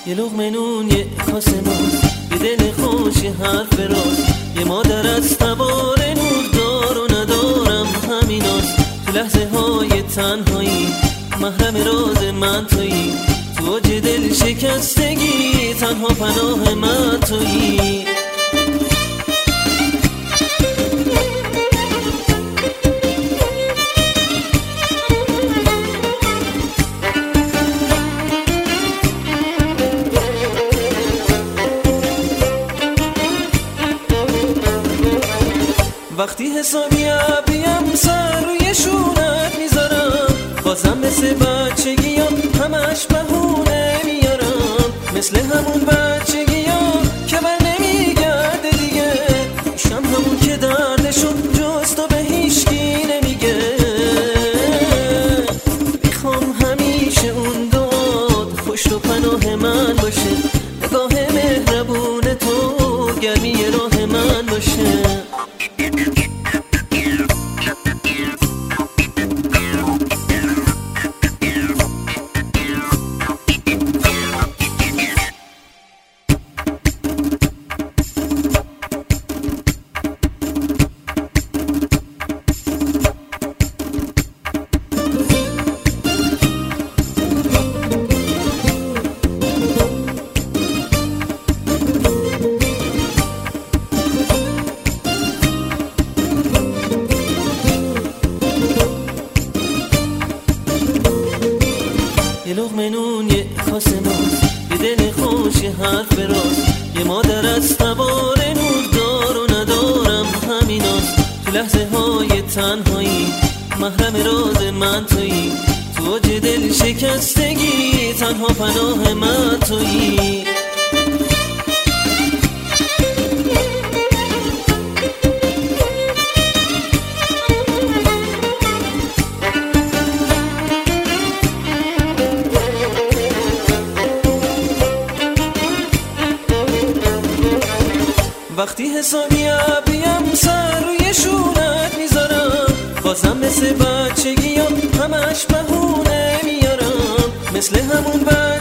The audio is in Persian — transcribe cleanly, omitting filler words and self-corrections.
یه لقمه نون، یه کاسه موز، یه دل خوش، یه حرف راست. یه مادر از تبار نور دار و ندارم همیناست. تو لحظه های تنهایی محرم راز من تویی. تو اوج دل شکستگی تنها پناه من تویی. وقتی حسابی عبیم سر روی شونت میذارم، بازم مثل بچگیام همش بهونه میارم. مثل همون بچگیام که بر نمیگرده دیگه. میشم همون که دردشو جز تو به هیچکی نمیگه. میخوام همیشه اون داد پشت و پناه من باشه. نگاه مهربون تو گرمی راه من باشه. یه لقمه نون، یه کاسه موز، یه دل خوش، یه حرف راست. یه مادر از تبار نور دار و ندارم همیناست. تو لحظه های تنهایی محرم راز من تویی. تو اوج دل شکستگی تنها پناه من تویی. وقتی حسابی عبیم سر روی شونت میذارم، بازم مثل بچگیام همش بهونه میارم. مثل همون